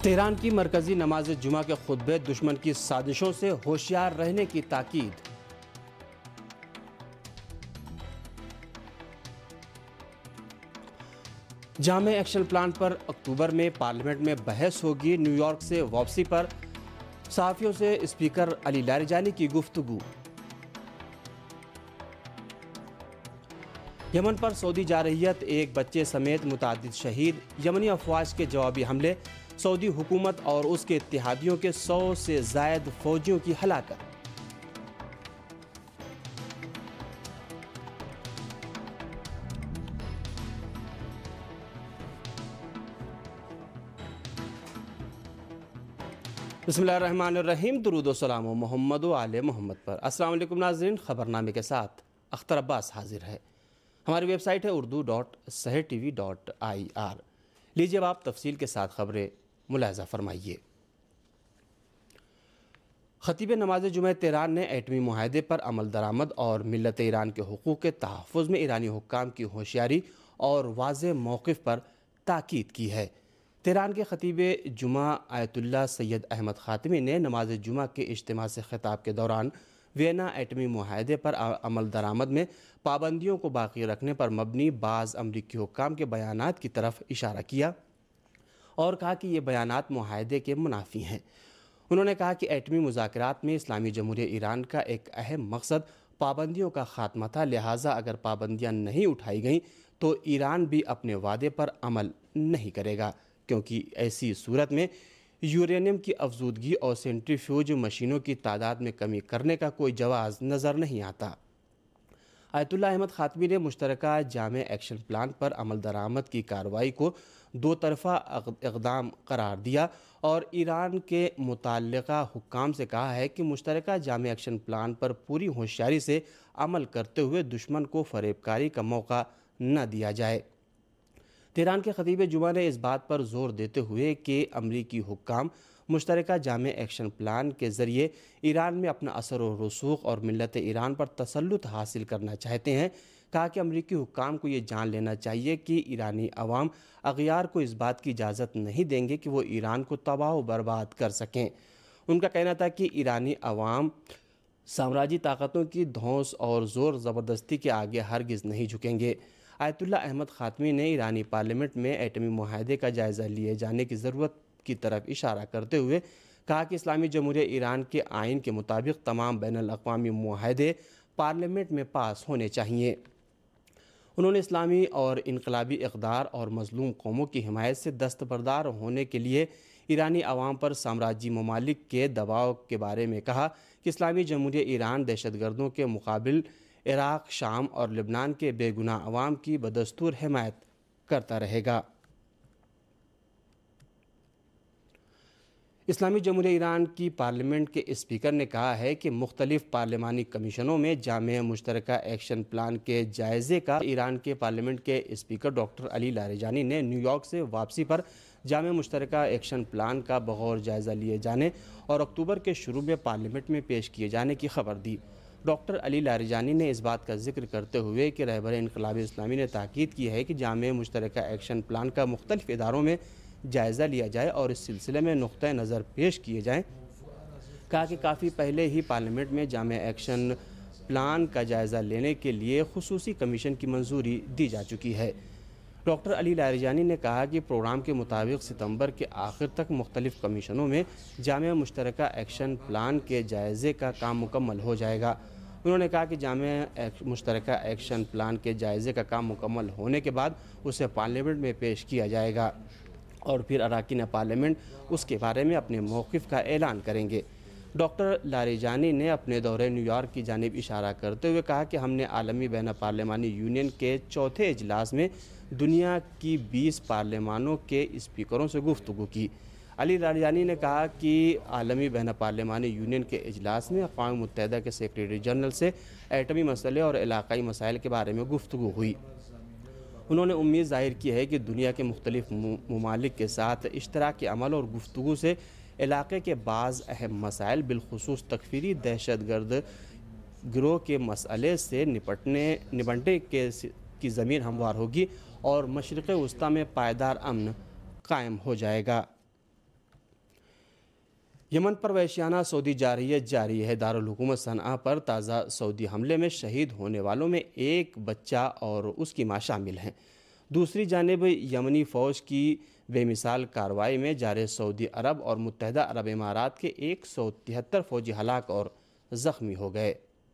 Tehran کی مرکزی نماز جمعہ کے خطبے دشمن کی سازشوں سے ہوشیار رہنے کی تاکید۔ جامع ایکشن پلان پر اکتوبر میں پارلیمنٹ میں بحث ہوگی۔ نیو یارک سے واپسی پر صحافیوں سے اسپیکر علی لاریجانی کی گفتگو۔ یمن پر سعودی جارحیت، ایک بچے سمیت متعدد شہید۔ یمنی افواج کے جوابی حملے، سعودی حکومت اور اس کے اتحادیوں کے 100 سے زائد فوجیوں کی ہلاکت۔ بسم اللہ الرحمن الرحیم۔ درود و سلام و محمد و آل محمد پر۔ السلام علیکم ناظرین، خبرنامے کے ساتھ اختر عباس حاضر ہے۔ ہماری ویب سائٹ ہے urdu.sehertv.ir۔ لیجیے اب آپ تفصیل کے ساتھ خبریں ملاحظہ فرمائیے۔ خطیب نماز جمعہ تہران نے ایٹمی معاہدے پر عمل درآمد اور ملت ایران کے حقوق کے تحفظ میں ایرانی حکام کی ہوشیاری اور واضح موقف پر تاکید کی ہے۔ تہران کے خطیب جمعہ آیت اللہ سید احمد خاتمی نے نماز جمعہ کے اجتماع سے خطاب کے دوران وینا ایٹمی معاہدے پر عمل درآمد میں پابندیوں کو باقی رکھنے پر مبنی بعض امریکی حکام کے بیانات کی طرف اشارہ کیا اور کہا کہ یہ بیانات معاہدے کے منافی ہیں۔ انہوں نے کہا کہ ایٹمی مذاکرات میں اسلامی جمہوریہ ایران کا ایک اہم مقصد پابندیوں کا خاتمہ تھا، لہٰذا اگر پابندیاں نہیں اٹھائی گئیں تو ایران بھی اپنے وعدے پر عمل نہیں کرے گا، کیونکہ ایسی صورت میں یورینیم کی افزودگی اور سینٹریفیوج مشینوں کی تعداد میں کمی کرنے کا کوئی جواز نظر نہیں آتا۔ آیت اللہ احمد خاتمی نے مشترکہ جامع ایکشن پلان پر عمل درآمد کی کارروائی کو دو طرفہ اقدام قرار دیا اور ایران کے متعلقہ حکام سے کہا ہے کہ مشترکہ جامع ایکشن پلان پر پوری ہوشیاری سے عمل کرتے ہوئے دشمن کو فریب کاری کا موقع نہ دیا جائے۔ تہران کے خطیب جمعہ نے اس بات پر زور دیتے ہوئے کہ امریکی حکام مشترکہ جامع ایکشن پلان کے ذریعے ایران میں اپنا اثر و رسوخ اور ملت ایران پر تسلط حاصل کرنا چاہتے ہیں، کہا کہ امریکی حکام کو یہ جان لینا چاہیے کہ ایرانی عوام اغیار کو اس بات کی اجازت نہیں دیں گے کہ وہ ایران کو تباہ و برباد کر سکیں۔ ان کا کہنا تھا کہ ایرانی عوام سامراجی طاقتوں کی دھونس اور زور زبردستی کے آگے ہرگز نہیں جھکیں گے۔ آیت اللہ احمد خاتمی نے ایرانی پارلیمنٹ میں ایٹمی معاہدے کا جائزہ لیے جانے کی ضرورت کی طرف اشارہ کرتے ہوئے کہا کہ اسلامی جمہوریہ ایران کے آئین کے مطابق تمام بین الاقوامی معاہدے پارلیمنٹ میں پاس ہونے چاہیے۔ انہوں نے اسلامی اور انقلابی اقدار اور مظلوم قوموں کی حمایت سے دستبردار ہونے کے لیے ایرانی عوام پر سامراجی ممالک کے دباؤ کے بارے میں کہا کہ اسلامی جمہوریہ ایران دہشت گردوں کے مقابل عراق، شام اور لبنان کے بے گناہ عوام کی بدستور حمایت کرتا رہے گا۔ اسلامی جمہوریہ ایران کی پارلیمنٹ کے اسپیکر نے کہا ہے کہ مختلف پارلیمانی کمیشنوں میں جامع مشترکہ ایکشن پلان کے جائزے کا ایران کے پارلیمنٹ کے اسپیکر ڈاکٹر علی لاریجانی نے نیو یارک سے واپسی پر جامع مشترکہ ایکشن پلان کا بغور جائزہ لیے جانے اور اکتوبر کے شروع میں پارلیمنٹ میں پیش کیے جانے کی خبر دی۔ ڈاکٹر علی لاریجانی نے اس بات کا ذکر کرتے ہوئے کہ رہبر انقلاب اسلامی نے تاکید کی ہے کہ جامع مشترکہ ایکشن پلان کا مختلف اداروں میں جائزہ لیا جائے اور اس سلسلے میں نقطۂ نظر پیش کیے جائیں۔ کہا کہ کافی پہلے ہی پارلیمنٹ میں جامع ایکشن پلان کا جائزہ لینے کے لیے خصوصی کمیشن کی منظوری دی جا چکی ہے۔ ڈاکٹر علی لاریجانی نے کہا کہ پروگرام کے مطابق ستمبر کے آخر تک مختلف کمیشنوں میں جامع مشترکہ ایکشن پلان کے جائزے کا کام مکمل ہو جائے گا۔ انہوں نے کہا کہ جامع مشترکہ ایکشن پلان کے جائزے کا کام مکمل ہونے کے بعد اسے پارلیمنٹ میں پیش کیا جائے گا اور پھر اراکین پارلیمنٹ اس کے بارے میں اپنے موقف کا اعلان کریں گے۔ ڈاکٹر لاریجانی نے اپنے دورے نیو یارک کی جانب اشارہ کرتے ہوئے کہا کہ ہم نے عالمی بین پارلیمانی یونین کے چوتھے اجلاس میں دنیا کی 20 پارلیمانوں کے اسپیکروں سے گفتگو کی۔ علی لاریجانی نے کہا کہ عالمی بین پارلیمانی یونین کے اجلاس میں اقوام متحدہ کے سیکریٹری جنرل سے ایٹمی مسئلے اور علاقائی مسائل کے بارے میں گفتگو ہوئی۔ انہوں نے امید ظاہر کی ہے کہ دنیا کے مختلف ممالک کے ساتھ اشتراک عمل اور گفتگو سے علاقے کے بعض اہم مسائل بالخصوص تکفیری دہشت گرد گروہ کے مسئلے سے نپٹنے کی زمین ہموار ہوگی اور مشرق وسطیٰ میں پائیدار امن قائم ہو جائے گا۔ یمن پر وحشیانہ سعودی جارحیت جاری ہے۔ دارالحکومت صنعا پر تازہ سعودی حملے میں شہید ہونے والوں میں ایک بچہ اور اس کی ماں شامل ہیں۔ دوسری جانب یمنی فوج کی بے مثال کارروائی میں جارح سعودی عرب اور متحدہ عرب امارات کے 173 فوجی ہلاک اور زخمی ہو گئے۔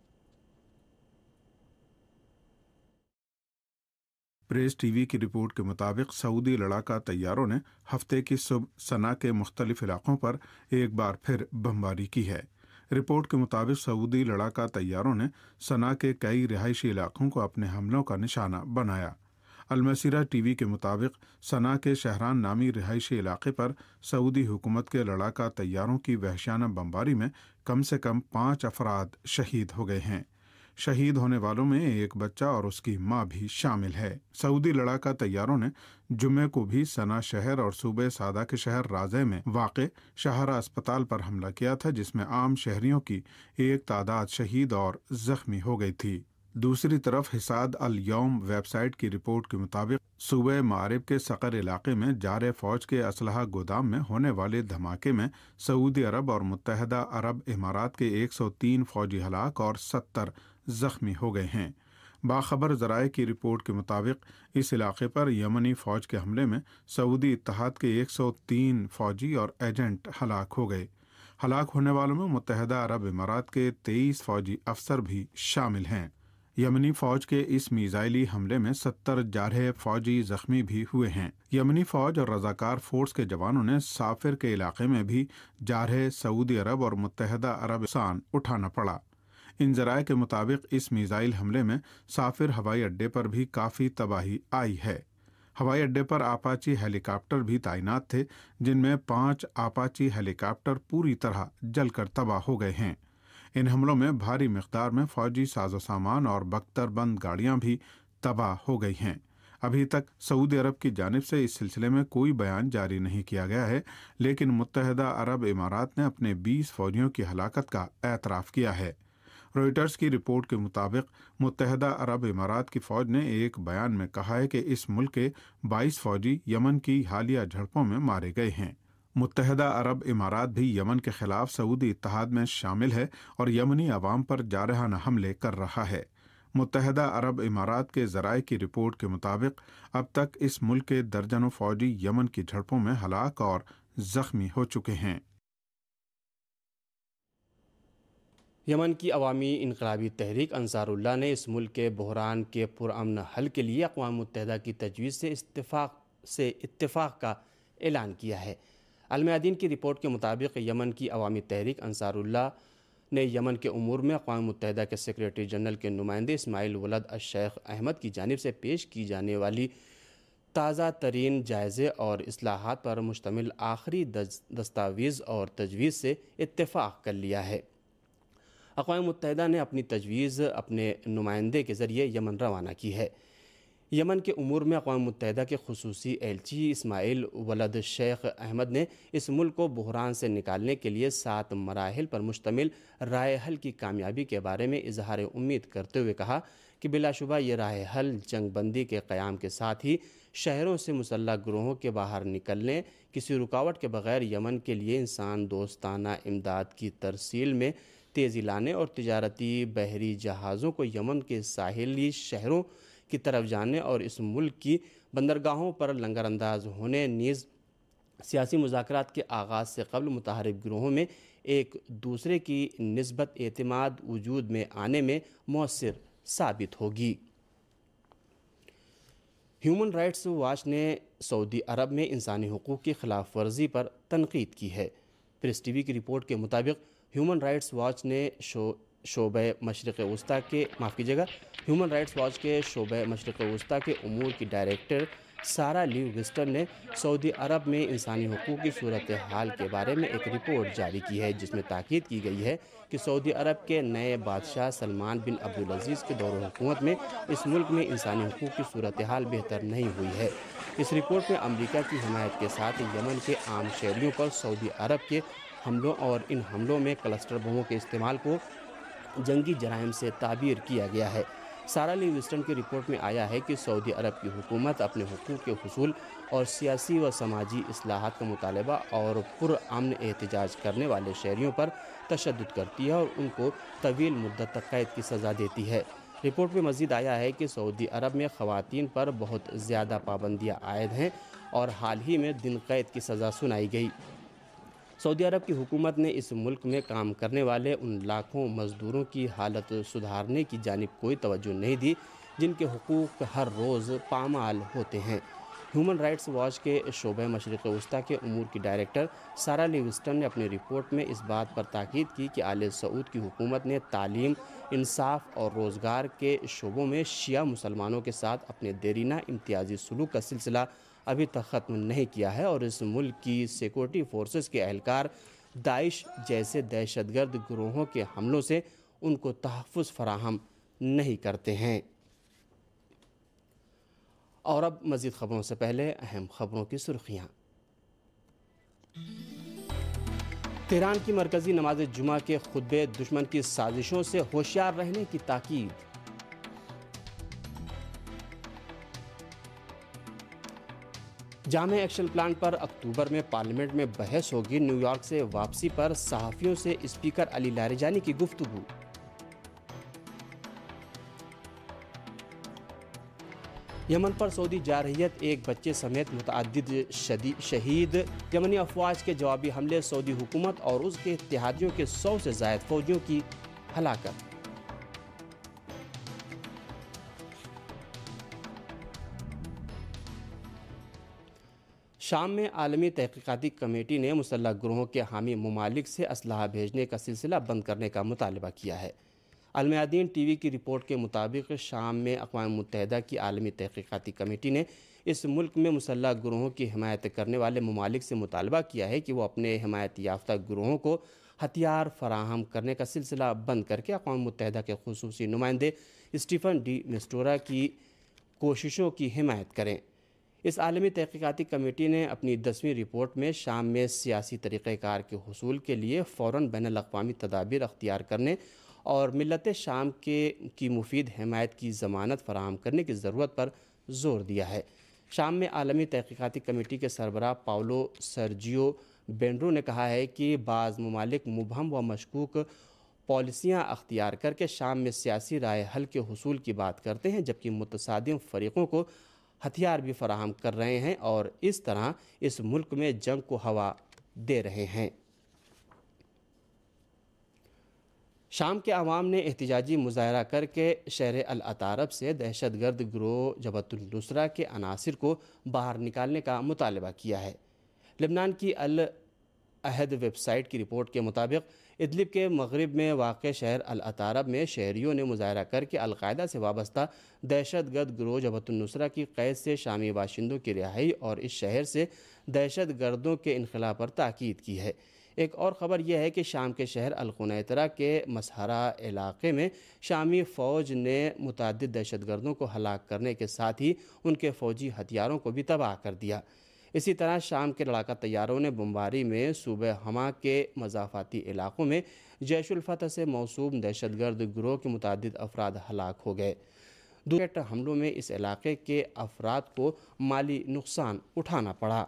پریس ٹی وی کی رپورٹ کے مطابق سعودی لڑاکا طیاروں نے ہفتے کی صبح صنعا کے مختلف علاقوں پر ایک بار پھر بمباری کی ہے۔ رپورٹ کے مطابق سعودی لڑاکا طیاروں نے صنعا کے کئی رہائشی علاقوں کو اپنے حملوں کا نشانہ بنایا۔ المسیرہ ٹی وی کے مطابق صنعا کے شہران نامی رہائشی علاقے پر سعودی حکومت کے لڑاکا طیاروں کی وحشیانہ بمباری میں کم سے کم 5 افراد شہید ہو گئے ہیں۔ شہید ہونے والوں میں ایک بچہ اور اس کی ماں بھی شامل ہے۔ سعودی لڑاکا طیاروں نے جمعے کو بھی صنعا شہر اور صوبے سعدہ کے شہر رازے میں واقع شاہراہ اسپتال پر حملہ کیا تھا، جس میں عام شہریوں کی ایک تعداد شہید اور زخمی ہو گئی تھی۔ دوسری طرف حصاد الیوم ویب سائٹ کی رپورٹ کے مطابق صوبہ معارب کے سقر علاقے میں جارح فوج کے اسلحہ گودام میں ہونے والے دھماکے میں سعودی عرب اور متحدہ عرب امارات کے 103 فوجی ہلاک اور 70 زخمی ہو گئے ہیں۔ باخبر ذرائع کی رپورٹ کے مطابق اس علاقے پر یمنی فوج کے حملے میں سعودی اتحاد کے 103 فوجی اور ایجنٹ ہلاک ہو گئے۔ ہلاک ہونے والوں میں متحدہ عرب امارات کے 23 فوجی افسر بھی شامل ہیں۔ یمنی فوج کے اس میزائلی حملے میں 70 جارح فوجی زخمی بھی ہوئے ہیں۔ یمنی فوج اور رضاکار فورس کے جوانوں نے سافر کے علاقے میں بھی جارح سعودی عرب اور متحدہ عرب سان اٹھانا پڑا۔ ان ذرائع کے مطابق اس میزائل حملے میں سافر ہوائی اڈے پر بھی کافی تباہی آئی ہے۔ ہوائی اڈے پر آپاچی ہیلی کاپٹر بھی تعینات تھے، جن میں 5 آپاچی ہیلی کاپٹر پوری طرح جل کر تباہ ہو گئے ہیں۔ ان حملوں میں بھاری مقدار میں فوجی ساز و سامان اور بختر بند گاڑیاں بھی تباہ ہو گئی ہیں۔ ابھی تک سعودی عرب کی جانب سے اس سلسلے میں کوئی بیان جاری نہیں کیا گیا ہے، لیکن متحدہ عرب امارات نے اپنے 20 فوجیوں کی ہلاکت کا اعتراف کیا ہے۔ روئٹرز کی رپورٹ کے مطابق متحدہ عرب امارات کی فوج نے ایک بیان میں کہا ہے کہ اس ملک کے 22 فوجی یمن کی حالیہ جھڑپوں میں مارے گئے ہیں۔ متحدہ عرب امارات بھی یمن کے خلاف سعودی اتحاد میں شامل ہے اور یمنی عوام پر جارحانہ حملے کر رہا ہے۔ متحدہ عرب امارات کے ذرائع کی رپورٹ کے مطابق اب تک اس ملک کے درجنوں فوجی یمن کی جھڑپوں میں ہلاک اور زخمی ہو چکے ہیں۔ یمن کی عوامی انقلابی تحریک انصار اللہ نے اس ملک کے بحران کے پرامن حل کے لیے اقوام متحدہ کی تجویز سے اتفاق کا اعلان کیا ہے۔ المیادین کی رپورٹ کے مطابق یمن کی عوامی تحریک انصار اللہ نے یمن کے امور میں اقوام متحدہ کے سیکریٹری جنرل کے نمائندے اسماعیل ولد الشیخ احمد کی جانب سے پیش کی جانے والی تازہ ترین جائزے اور اصلاحات پر مشتمل آخری دستاویز اور تجویز سے اتفاق کر لیا ہے۔ اقوام متحدہ نے اپنی تجویز اپنے نمائندے کے ذریعے یمن روانہ کی ہے۔ یمن کے امور میں اقوام متحدہ کے خصوصی ایلچی اسماعیل ولد شیخ احمد نے اس ملک کو بحران سے نکالنے کے لیے 7 مراحل پر مشتمل رائے حل کی کامیابی کے بارے میں اظہار امید کرتے ہوئے کہا کہ بلا شبہ یہ رائے حل جنگ بندی کے قیام کے ساتھ ہی شہروں سے مسلح گروہوں کے باہر نکلنے، کسی رکاوٹ کے بغیر یمن کے لیے انسان دوستانہ امداد کی ترسیل میں تیزی لانے اور تجارتی بحری جہازوں کو یمن کے ساحلی شہروں کی طرف جانے اور اس ملک کی بندرگاہوں پر لنگر انداز ہونے، نیز سیاسی مذاکرات کے آغاز سے قبل متحارب گروہوں میں ایک دوسرے کی نسبت اعتماد وجود میں آنے میں مؤثر ثابت ہوگی۔ ہیومن رائٹس واچ نے سعودی عرب میں انسانی حقوق کی خلاف ورزی پر تنقید کی ہے۔ پریس ٹی وی کی رپورٹ کے مطابق ہیومن رائٹس واچ نے شعبہ مشرق وسطیٰ کے ہیومن رائٹس واچ کے شعبہ مشرق وسطیٰ کے امور کی ڈائریکٹر سارا لیو وسٹن نے سعودی عرب میں انسانی حقوق کی صورتحال کے بارے میں ایک رپورٹ جاری کی ہے، جس میں تاکید کی گئی ہے کہ سعودی عرب کے نئے بادشاہ سلمان بن عبدالعزیز کے دور حکومت میں اس ملک میں انسانی حقوق کی صورتحال بہتر نہیں ہوئی ہے۔ اس رپورٹ میں امریکہ کی حمایت کے ساتھ یمن کے عام شہریوں پر سعودی عرب کے حملوں اور ان حملوں میں کلسٹر بموں کے استعمال کو جنگی جرائم سے تعبیر کیا گیا ہے۔ سارا لی وسٹن کی رپورٹ میں آیا ہے کہ سعودی عرب کی حکومت اپنے حقوق کے حصول اور سیاسی و سماجی اصلاحات کا مطالبہ اور پرامن احتجاج کرنے والے شہریوں پر تشدد کرتی ہے اور ان کو طویل مدت تک قید کی سزا دیتی ہے۔ رپورٹ میں مزید آیا ہے کہ سعودی عرب میں خواتین پر بہت زیادہ پابندیاں عائد ہیں اور حال ہی میں دن قید کی سزا سنائی گئی۔ سعودی عرب کی حکومت نے اس ملک میں کام کرنے والے ان لاکھوں مزدوروں کی حالت سدھارنے کی جانب کوئی توجہ نہیں دی جن کے حقوق ہر روز پامال ہوتے ہیں۔ ہیومن رائٹس واچ کے شعبہ مشرق وسطیٰ کے امور کی ڈائریکٹر سارا لی وسٹن نے اپنی رپورٹ میں اس بات پر تاکید کی کہ آل سعود کی حکومت نے تعلیم، انصاف اور روزگار کے شعبوں میں شیعہ مسلمانوں کے ساتھ اپنے دیرینہ امتیازی سلوک کا سلسلہ ابھی تک ختم نہیں کیا ہے اور اس ملک کی سیکورٹی فورسز کے اہلکار داعش جیسے دہشت گرد گروہوں کے حملوں سے ان کو تحفظ فراہم نہیں کرتے ہیں۔ اور اب مزید خبروں سے پہلے اہم خبروں کی سرخیاں۔ تہران کی مرکزی نماز جمعہ کے خطبے دشمن کی سازشوں سے ہوشیار رہنے کی تاکید۔ جامع ایکشن پلان پر اکتوبر میں پارلیمنٹ میں بحث ہوگی۔ نیو یارک سے واپسی پر صحافیوں سے اسپیکر علی لاریجانی کی گفتگو۔ یمن پر سعودی جارحیت، ایک بچے سمیت متعدد شہید۔ یمنی افواج کے جوابی حملے، سعودی حکومت اور اس کے اتحادیوں کے 100 سے زائد فوجیوں کی ہلاکت۔ شام میں عالمی تحقیقاتی کمیٹی نے مسلح گروہوں کے حامی ممالک سے اسلحہ بھیجنے کا سلسلہ بند کرنے کا مطالبہ کیا ہے۔ المیادین ٹی وی کی رپورٹ کے مطابق شام میں اقوام متحدہ کی عالمی تحقیقاتی کمیٹی نے اس ملک میں مسلح گروہوں کی حمایت کرنے والے ممالک سے مطالبہ کیا ہے کہ وہ اپنے حمایت یافتہ گروہوں کو ہتھیار فراہم کرنے کا سلسلہ بند کر کے اقوام متحدہ کے خصوصی نمائندے اسٹیفن ڈی مسٹورا کی کوششوں کی حمایت کریں۔ اس عالمی تحقیقاتی کمیٹی نے اپنی 10ویں رپورٹ میں شام میں سیاسی طریقہ کار کے حصول کے لیے فوراً بین الاقوامی تدابیر اختیار کرنے اور ملت شام کی مفید حمایت کی ضمانت فراہم کرنے کی ضرورت پر زور دیا ہے۔ شام میں عالمی تحقیقاتی کمیٹی کے سربراہ پاولو سرجیو بینڈرو نے کہا ہے کہ بعض ممالک مبہم و مشکوک پالیسیاں اختیار کر کے شام میں سیاسی رائے حل کے حصول کی بات کرتے ہیں، جبکہ متصادم فریقوں کو ہتھیار بھی فراہم کر رہے ہیں اور اس طرح اس ملک میں جنگ کو ہوا دے رہے ہیں۔ شام کے عوام نے احتجاجی مظاہرہ کر کے شہر العطارب سے دہشت گرد گروہ جبہت النصرہ کے عناصر کو باہر نکالنے کا مطالبہ کیا ہے۔ لبنان کی العہد ویب سائٹ کی رپورٹ کے مطابق ادلب کے مغرب میں واقع شہر العطارب میں شہریوں نے مظاہرہ کر کے القاعدہ سے وابستہ دہشت گرد گروہ جبہت النصرہ کی قید سے شامی باشندوں کی رہائی اور اس شہر سے دہشت گردوں کے انخلاء پر تاکید کی ہے۔ ایک اور خبر یہ ہے کہ شام کے شہر القنیطرہ کے مسحرہ علاقے میں شامی فوج نے متعدد دہشت گردوں کو ہلاک کرنے کے ساتھ ہی ان کے فوجی ہتھیاروں کو بھی تباہ کر دیا۔ اسی طرح شام کے لڑاکا طیاروں نے بمباری میں صوبہ حما کے مضافاتی علاقوں میں جیش الفتح سے موسوم دہشت گرد گروہ کے متعدد افراد ہلاک ہو گئے۔ دوسرے حملوں میں اس علاقے کے افراد کو مالی نقصان اٹھانا پڑا۔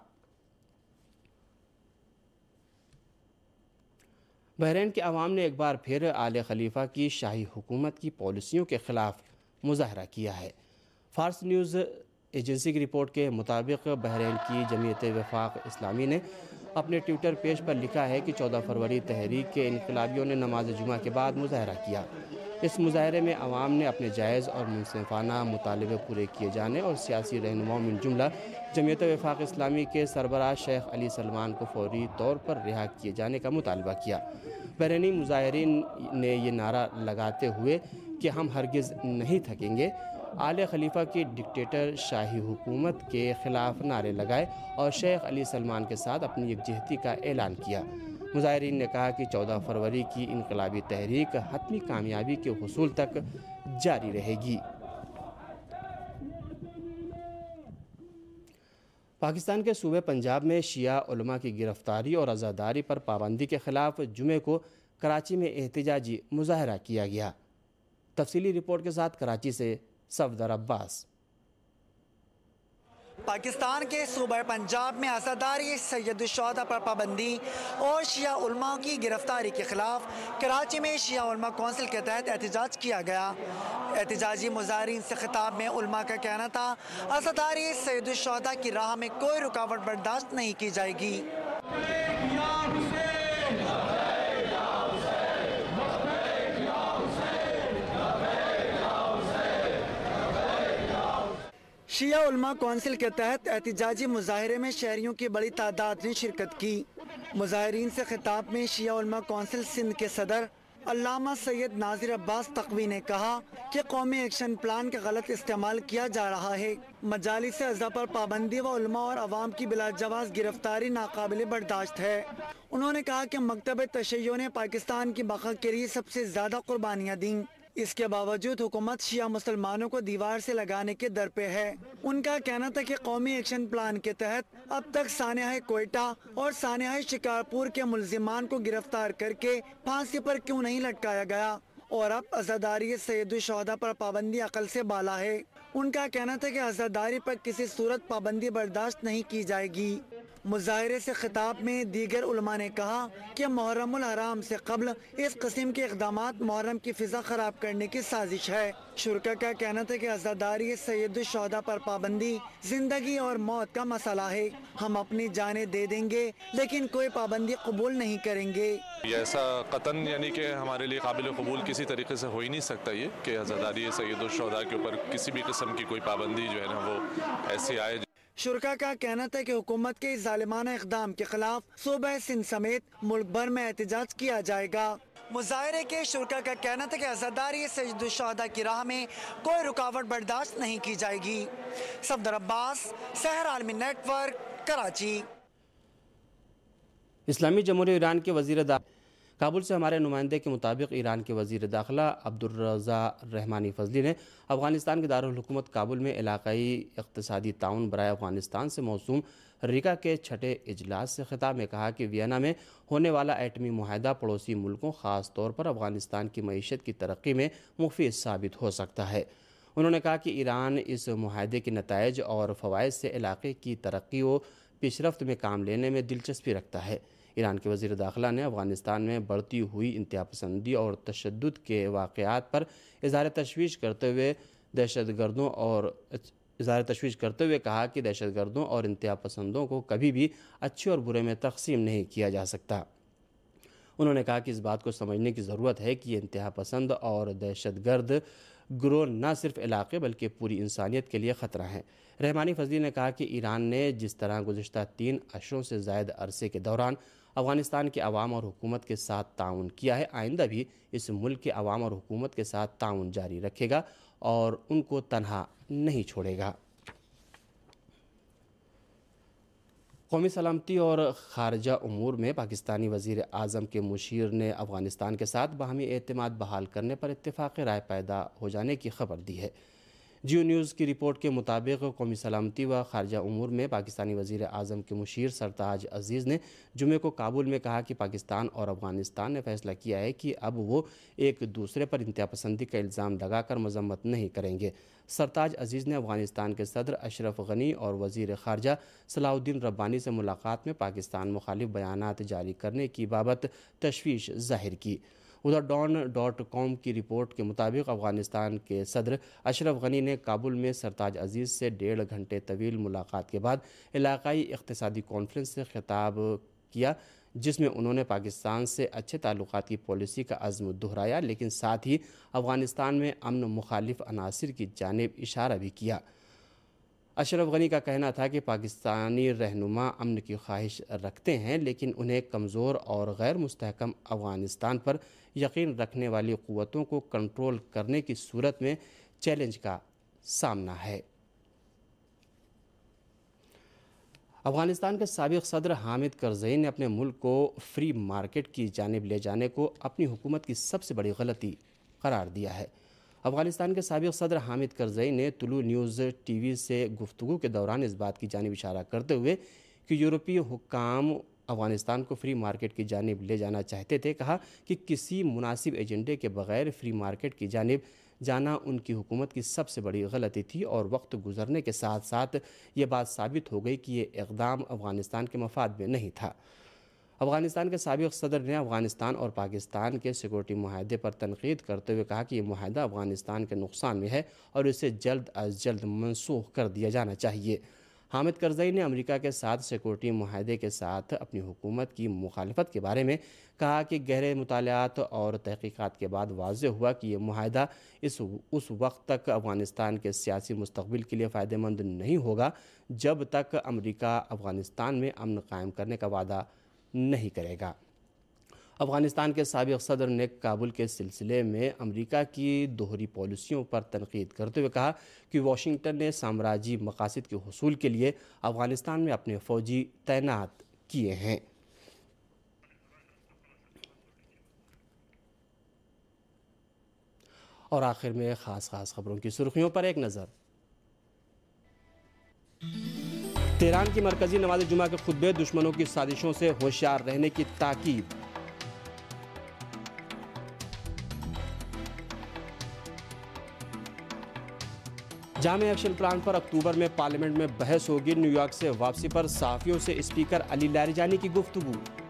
بحرین کے عوام نے ایک بار پھر آل خلیفہ کی شاہی حکومت کی پالیسیوں کے خلاف مظاہرہ کیا ہے۔ فارس نیوز ایجنسی کی رپورٹ کے مطابق بحرین کی جمعیت وفاق اسلامی نے اپنے ٹویٹر پیج پر لکھا ہے کہ 14 فروری تحریک کے انقلابیوں نے نماز جمعہ کے بعد مظاہرہ کیا۔ اس مظاہرے میں عوام نے اپنے جائز اور منصفانہ مطالبے پورے کیے جانے اور سیاسی رہنماؤں من جملہ جمعیت وفاق اسلامی کے سربراہ شیخ علی سلمان کو فوری طور پر رہا کیے جانے کا مطالبہ کیا۔ بحرینی مظاہرین نے یہ نعرہ لگاتے ہوئے کہ ہم ہرگز نہیں تھکیں گے، آل خلیفہ کی ڈکٹیٹر شاہی حکومت کے خلاف نعرے لگائے اور شیخ علی سلمان کے ساتھ اپنی یکجہتی کا اعلان کیا۔ مظاہرین نے کہا کہ 14 فروری کی انقلابی تحریک حتمی کامیابی کے حصول تک جاری رہے گی۔ پاکستان کے صوبے پنجاب میں شیعہ علماء کی گرفتاری اور عزاداری پر پابندی کے خلاف جمعے کو کراچی میں احتجاجی مظاہرہ کیا گیا۔ تفصیلی رپورٹ کے ساتھ کراچی سے صفدر عباس۔ پاکستان کے صوبہ پنجاب میں عزاداری سید الشہداء پر پابندی اور شیعہ علماء کی گرفتاری کے خلاف کراچی میں شیعہ علماء کونسل کے تحت احتجاج کیا گیا۔ احتجاجی مظاہرین سے خطاب میں علماء کا کہنا تھا عزاداری سید الشہداء کی راہ میں کوئی رکاوٹ برداشت نہیں کی جائے گی۔ شیعہ علماء کونسل کے تحت احتجاجی مظاہرے میں شہریوں کی بڑی تعداد نے شرکت کی۔ مظاہرین سے خطاب میں شیعہ علماء کونسل سندھ کے صدر علامہ سید ناظر عباس تقوی نے کہا کہ قومی ایکشن پلان کا غلط استعمال کیا جا رہا ہے۔ مجالس اعضاء پر پابندی و علماء اور عوام کی بلا جواز گرفتاری ناقابل برداشت ہے۔ انہوں نے کہا کہ مکتب تشیع نے پاکستان کی بقا کے لیے سب سے زیادہ قربانیاں دیں، اس کے باوجود حکومت شیعہ مسلمانوں کو دیوار سے لگانے کے در پہ ہے۔ ان کا کہنا تھا کہ قومی ایکشن پلان کے تحت اب تک سانحہ کوئٹہ اور سانحہ شکارپور کے ملزمان کو گرفتار کر کے پھانسی پر کیوں نہیں لٹکایا گیا، اور اب عزاداری سید الشہداء پر پابندی عقل سے بالا ہے۔ ان کا کہنا تھا کہ عزاداری پر کسی صورت پابندی برداشت نہیں کی جائے گی۔ مظاہرے سے خطاب میں دیگر علماء نے کہا کہ محرم الحرام سے قبل اس قسم کے اقدامات محرم کی فضا خراب کرنے کی سازش ہے۔ شرکا کا کہنا تھا کہ عزاداری سید الشہداء پر پابندی زندگی اور موت کا مسئلہ ہے، ہم اپنی جانیں دے دیں گے لیکن کوئی پابندی قبول نہیں کریں گے۔ یہ ایسا قطعاً یعنی کہ ہمارے لیے قابل قبول کسی طریقے سے ہو ہی نہیں سکتا یہ کہ عزاداری سید الشہداء کے اوپر کسی بھی قسم کی کوئی پابندی جو ہے نا وہ ایسی آئے۔ شرکا کا کہنا تھا کہ حکومت کے ظالمانہ اقدام کے خلاف صوبہ سندھ سمیت ملک بھر میں احتجاج کیا جائے گا۔ مظاہرے کے شرکا کا کہنا تھا کہ عزاداری سید الشہداء کی راہ میں کوئی رکاوٹ برداشت نہیں کی جائے گی۔ صفدر عباس، سحر عالمی نیٹ ورک، کراچی۔ اسلامی جمہوریہ ایران کے وزیر داخلہ کابل سے ہمارے نمائندے کے مطابق ایران کے وزیر داخلہ عبدالرضا رحمانی فضلی نے افغانستان کے دارالحکومت کابل میں علاقائی اقتصادی تعاون برائے افغانستان سے موسوم ریکا کے چھٹے اجلاس سے خطاب میں کہا کہ وینا میں ہونے والا ایٹمی معاہدہ پڑوسی ملکوں خاص طور پر افغانستان کی معیشت کی ترقی میں مفید ثابت ہو سکتا ہے۔ انہوں نے کہا کہ ایران اس معاہدے کے نتائج اور فوائد سے علاقے کی ترقی و پیش رفت میں کام لینے میں دلچسپی رکھتا ہے۔ ایران کے وزیر داخلہ نے افغانستان میں بڑھتی ہوئی انتہا پسندی اور تشدد کے واقعات پر اظہار تشویش کرتے ہوئے کہا کہ دہشت گردوں اور انتہا پسندوں کو کبھی بھی اچھے اور برے میں تقسیم نہیں کیا جا سکتا۔ انہوں نے کہا کہ اس بات کو سمجھنے کی ضرورت ہے کہ یہ انتہا پسند اور دہشت گرد گروہ نہ صرف علاقے بلکہ پوری انسانیت کے لیے خطرہ ہیں۔ رحمانی فضلی نے کہا کہ ایران نے جس طرح گزشتہ 3 عشروں سے زائد عرصے کے دوران افغانستان کے عوام اور حکومت کے ساتھ تعاون کیا ہے، آئندہ بھی اس ملک کے عوام اور حکومت کے ساتھ تعاون جاری رکھے گا اور ان کو تنہا نہیں چھوڑے گا۔ قومی سلامتی اور خارجہ امور میں پاکستانی وزیر اعظم کے مشیر نے افغانستان کے ساتھ باہمی اعتماد بحال کرنے پر اتفاق رائے پیدا ہو جانے کی خبر دی ہے۔ جیو نیوز کی رپورٹ کے مطابق قومی سلامتی و خارجہ امور میں پاکستانی وزیر اعظم کے مشیر سرتاج عزیز نے جمعے کو کابل میں کہا کہ پاکستان اور افغانستان نے فیصلہ کیا ہے کہ اب وہ ایک دوسرے پر انتہا پسندی کا الزام لگا کر مذمت نہیں کریں گے۔ سرتاج عزیز نے افغانستان کے صدر اشرف غنی اور وزیر خارجہ صلاح الدین ربانی سے ملاقات میں پاکستان مخالف بیانات جاری کرنے کی بابت تشویش ظاہر کی۔ ادھر ڈان.com کی رپورٹ کے مطابق افغانستان کے صدر اشرف غنی نے کابل میں سرتاج عزیز سے 1.5 گھنٹے طویل ملاقات کے بعد علاقائی اقتصادی کانفرنس سے خطاب کیا، جس میں انہوں نے پاکستان سے اچھے تعلقات کی پالیسی کا عزم دہرایا، لیکن ساتھ ہی افغانستان میں امن مخالف عناصر کی جانب اشارہ بھی کیا۔ اشرف غنی کا کہنا تھا کہ پاکستانی رہنما امن کی خواہش رکھتے ہیں، لیکن انہیں کمزور اور غیر مستحکم افغانستان پر یقین رکھنے والی قوتوں کو کنٹرول کرنے کی صورت میں چیلنج کا سامنا ہے۔ افغانستان کے سابق صدر حامد کرزئی نے اپنے ملک کو فری مارکیٹ کی جانب لے جانے کو اپنی حکومت کی سب سے بڑی غلطی قرار دیا ہے۔ افغانستان کے سابق صدر حامد کرزئی نے طلوع نیوز ٹی وی سے گفتگو کے دوران اس بات کی جانب اشارہ کرتے ہوئے کہ یورپی حکام افغانستان کو فری مارکیٹ کی جانب لے جانا چاہتے تھے، کہا کہ کسی مناسب ایجنڈے کے بغیر فری مارکیٹ کی جانب جانا ان کی حکومت کی سب سے بڑی غلطی تھی، اور وقت گزرنے کے ساتھ ساتھ یہ بات ثابت ہو گئی کہ یہ اقدام افغانستان کے مفاد میں نہیں تھا۔ افغانستان کے سابق صدر نے افغانستان اور پاکستان کے سیکورٹی معاہدے پر تنقید کرتے ہوئے کہا کہ یہ معاہدہ افغانستان کے نقصان میں ہے اور اسے جلد از جلد منسوخ کر دیا جانا چاہیے۔ حامد کرزئی نے امریکہ کے ساتھ سیکورٹی معاہدے کے ساتھ اپنی حکومت کی مخالفت کے بارے میں کہا کہ گہرے مطالعات اور تحقیقات کے بعد واضح ہوا کہ یہ معاہدہ اس وقت تک افغانستان کے سیاسی مستقبل کے لیے فائدہ مند نہیں ہوگا جب تک امریکہ افغانستان میں امن قائم کرنے کا وعدہ نہیں کرے گا۔ افغانستان کے سابق صدر نے کابل کے سلسلے میں امریکہ کی دوہری پالیسیوں پر تنقید کرتے ہوئے کہا کہ واشنگٹن نے سامراجی مقاصد کے حصول کے لیے افغانستان میں اپنے فوجی تعینات کیے ہیں۔ اور آخر میں خاص خبروں کی سرخیوں پر ایک نظر۔ تہران کی مرکزی نماز جمعہ کے خطبے، دشمنوں کی سازشوں سے ہوشیار رہنے کی تاکید۔ جامع ایکشن پلان پر اکتوبر میں پارلیمنٹ میں بحث ہوگی۔ نیو یارک سے واپسی پر صحافیوں سے اسپیکر علی لاریجانی کی گفتگو۔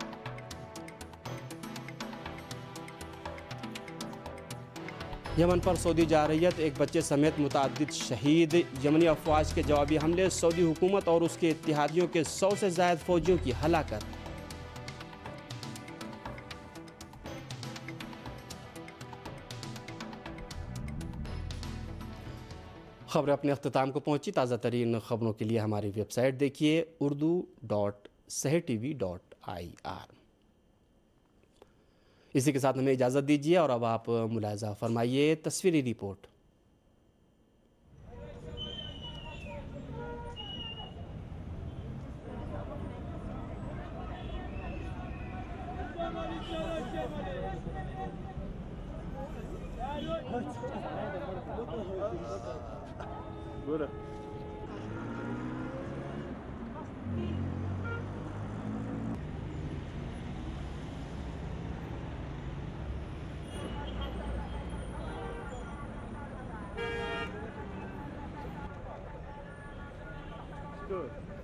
یمن پر سعودی جارحیت، ایک بچے سمیت متعدد شہید۔ یمنی افواج کے جوابی حملے، سعودی حکومت اور اس کے اتحادیوں کے 100 سے زائد فوجیوں کی ہلاکت۔ خبریں اپنے اختتام کو پہنچی۔ تازہ ترین خبروں کے لیے ہماری ویب سائٹ دیکھیے urdu.sahartv.ir۔ اسی کے ساتھ ہمیں اجازت دیجیے اور اب آپ ملاحظہ فرمائیے تصویری رپورٹ۔ Good.